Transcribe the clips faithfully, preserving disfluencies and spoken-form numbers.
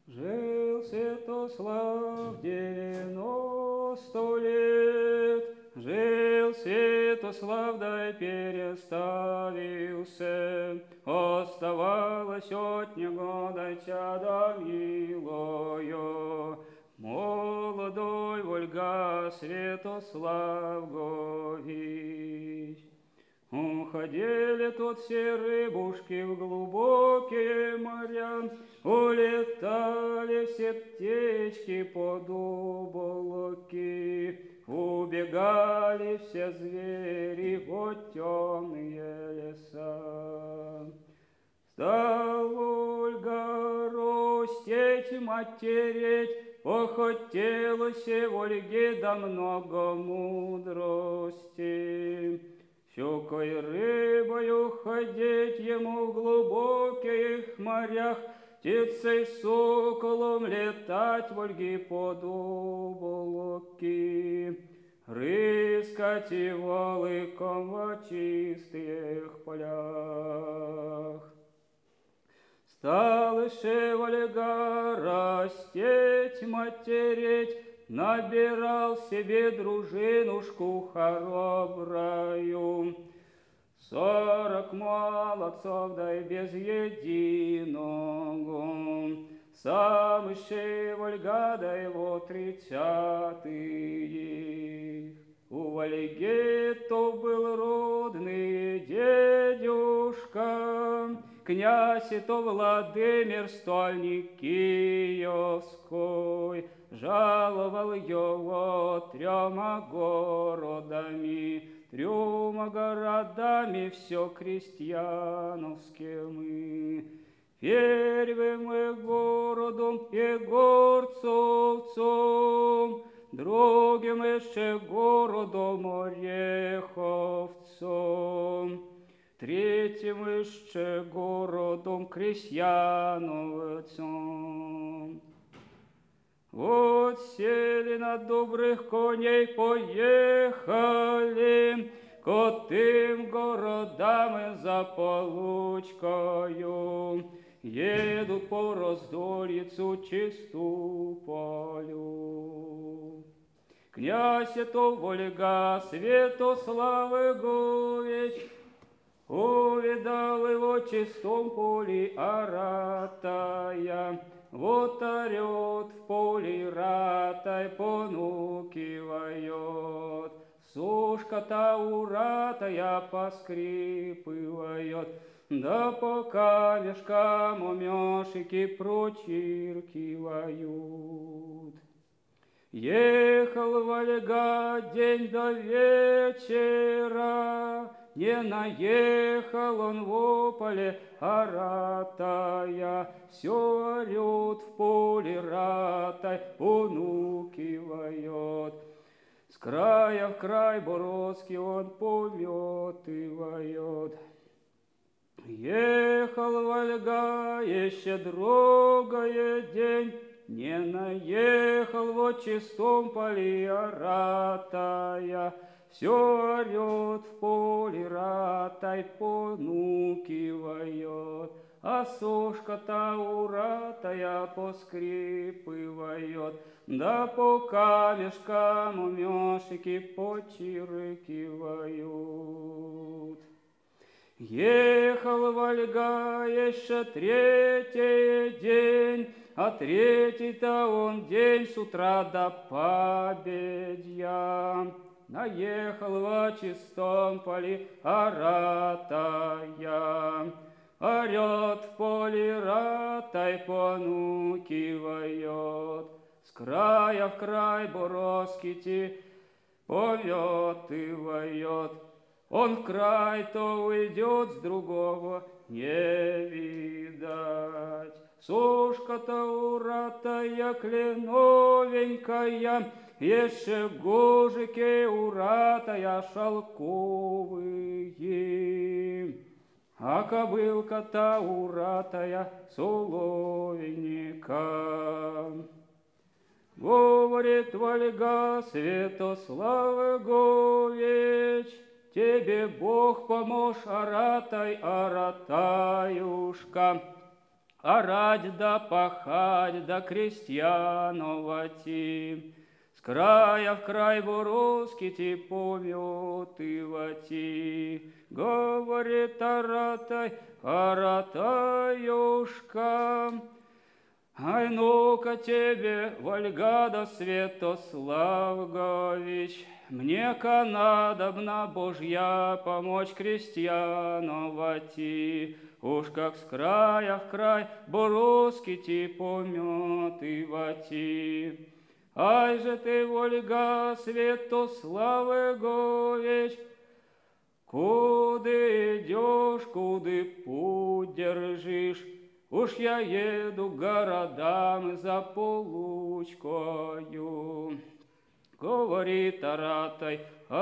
Жил Святослав девяносто лет, жил Святослав, да и переставился. Оставалось от него до чада милою, молодой Вольга Святослав Гович. Уходили тут все рыбушки в глубокие моря, улетали все птички под облаки, убегали все звери в темные леса. Стал Ольга ростеть, матереть, похотелось Ольге да много мудрости. Щукой рыбою ходить ему в глубоких морях, птицей соколом летать в Ольги под облаки, рыскать и волыком в чистых полях. Стал еще Ольга растеть, матереть, набирал себе дружинушку хороброю. Сорок молодцов, да и без единого. Сам еще Ольга, да его тридцатый. У Ольги то был родный дедушка, князь и то Владимир, стольник Киевской. Жаловал его трема городами, трема городами все крестьяновскими. Первым и городом и горцовцом, другим еще городом Ореховцом, третьим еще городом Крестьяновцом. Вот сели на добрых коней, поехали к тем городам и за получкою. Едут по раздольицу Чистополю. Князь это Вольга Святослав Гович, увидал его в чистом поле оратая. Вот орет в поле ратай, понукивает, сушка-то уратая поскрипывает, да по камешкам умешики прочиркивают. Ехал Вольга день до вечера, не наехал он в поле оратая, все орет в поле ратай, понукивает. С края в край Боровский он пометывает. Ехал Вольга еще другой день, не наехал во чистом поле оратая, все орет в поле ратай, понукивает, а сошка-то уратая поскрипывает, да по камешкам умешики почиркивают. Ехал Вольга еще третий день, а третий-то он день с утра до победья. Наехал во чистом поле оратая, орет в поле ратай, понукивает. С края в край Боровский пометывает. Он в край-то уйдет, с другого не видать. Сушка-то уратая, кленовенькая, еще гожики уратая шелковые, а кобылка-то уратая соловенька. Говорит Вольга Святослав Гович, тебе Бог помощь, аратай, аратаюшка. орать да пахать да крестьяновати. С края в край бурускити пометывати. Говорит Аратай, Аратаюшка, ай ну-ка тебе, Вольгада Святославгович, мне-ка надобна Божья помочь крестьяновати. Уж как с края в край бурускити пометывати. Ай же ты, Вольга Святославгович, куды идешь, куды путь держишь? Уж я еду городам за получкою. Говорит Аратай,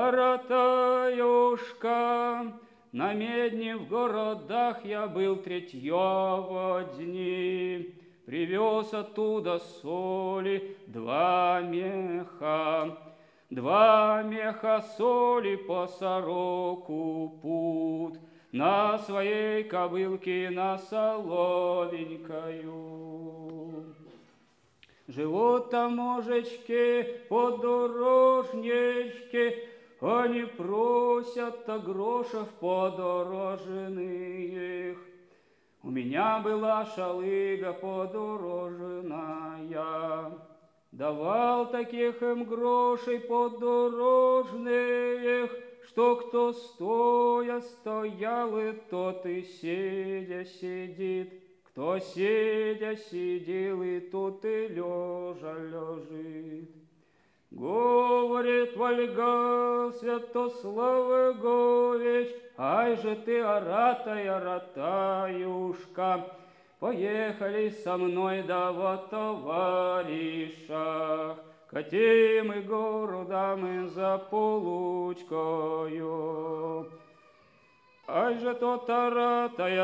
Аратаюшка, на медне в городах я был третьего дни. Привез оттуда соли два меха, два меха соли по сороку пут, на своей кобылке на соловенькою. Живут таможечки, подорожнички, они просят-то грошев подорожных. У меня была шалыга подорожная, давал таких им грошей подорожных, что кто стоя стоял, и тот и сидя сидит, кто сидя сидел, и тот и лежа лежит. Говорит Вольга Святославгович, ай же ты, Аратай, Аратаюшка, поехали со мной да во товарищах, катим и городам и за получкою. Ай же тот Аратай,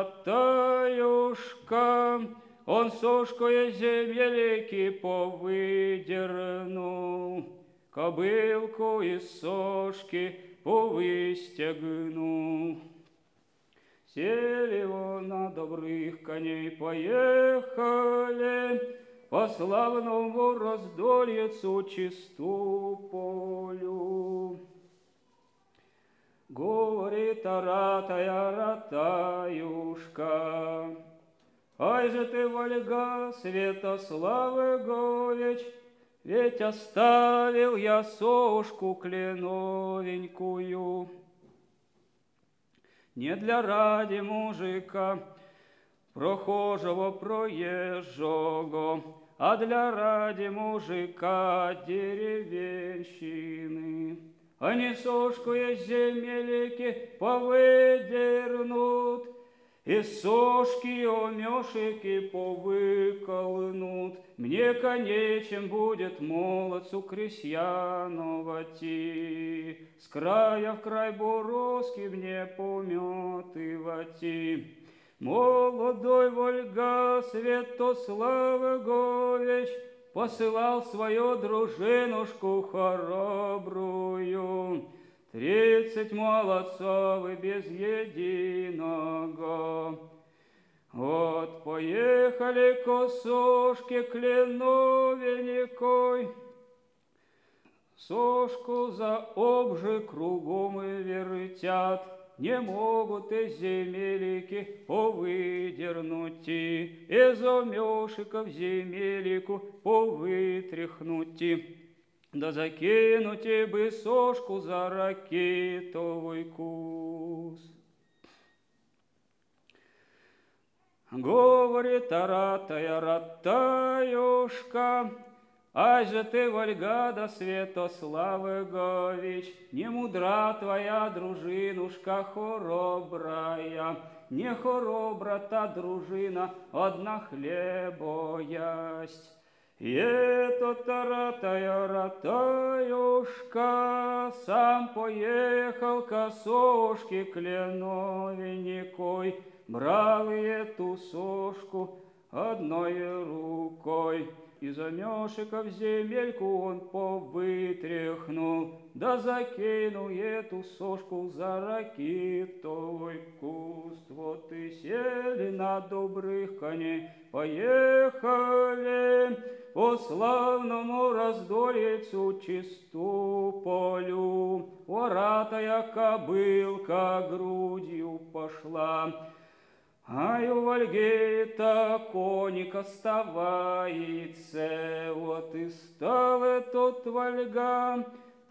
Аратаюшка, он сошкою земельки повыдернул, кобылку из сошки повыстегнул. Сели его на добрых коней, поехали по славному раздольицу Чистополю. Говорит Аратай, Аратаюшка, ай же ты, Вольга Святославгович, ведь оставил я сошку кленовенькую. Не для ради мужика, прохожего, проезжего, а для ради мужика деревенщины. Они сошку из земельки повыдернут, и сошки омешики повыколнут. Мне конечен будет молодцу крестьяновати, с края в край бурозки мне пометывати. Молодой Вольга Святославгович посылал свою дружинушку хоробрую, тридцать молодцов и без единого. Вот поехали косошки кленовенькой, сошку за обжи кругом и вертят, не могут из земелики повыдернуть, из омешиков земелику повытряхнуть, да закинуть бы сошку за ракитовый кус. Говорит Аратай, Аратаюшка, ай же ты, Вольгада Святославгович, не мудра твоя дружинушка хоробрая, не хоробра та дружина, одна хлебо ясть. И этот Аратай, Аратаюшка, сам поехал к сошке кленовенькой, брал эту сошку одной рукой, из замешика в земельку он повытряхнул, да закинул эту сошку за ракитовый куст. Вот и сели на добрых коней, поехали по славному раздольицу Чистополю. Оратая кобылка грудью пошла, ай у Вольги-то коник оставается. Вот и стал этот Вольга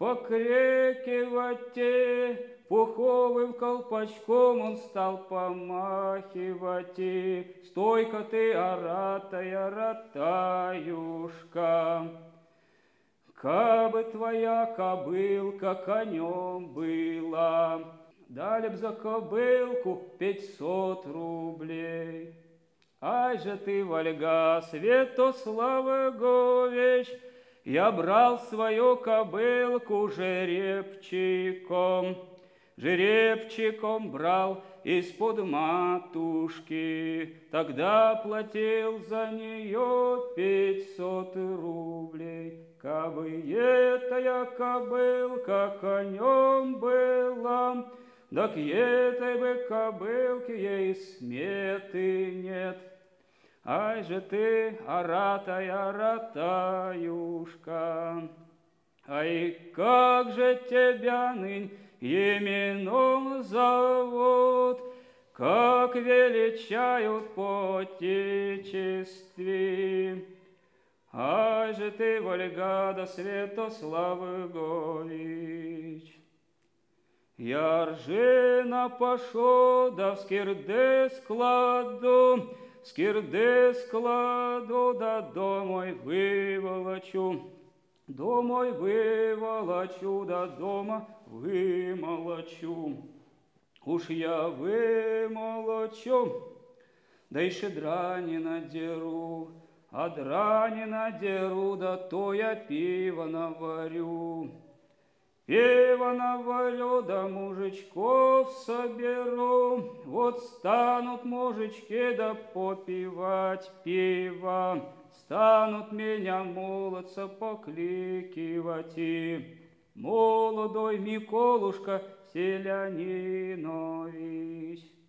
покрикивать, пуховым колпачком он стал помахивать. Стой-ка ты, оратая, ратаюшка, кабы твоя кобылка конем была, дали б за кобылку пятьсот рублей. Ай же ты, Вольга, Святославович, я брал свою кобылку жеребчиком, жеребчиком брал из-под матушки, тогда платил за нее пятьсот рублей. Кабы этая кобылка конем была, да к этой бы кобылке ей сметы нет. Ай же ты, оратая, ратаюшка, ай как же тебя нынь именом зовут, как величают по отечестве. Ай же ты, Вольга да Святославович, я ржина пошел, да в скирды складу, скирды складу, да домой выволочу, домой выволочу, да дома вымолочу. Уж я вымолочу, да и шедра не надеру, а драни надеру, да то я пиво наварю. Пиво наварю, да мужичков соберу, вот станут мужички да попивать пиво, станут меня молодца покликивать. И молодой Миколушка Селянинович.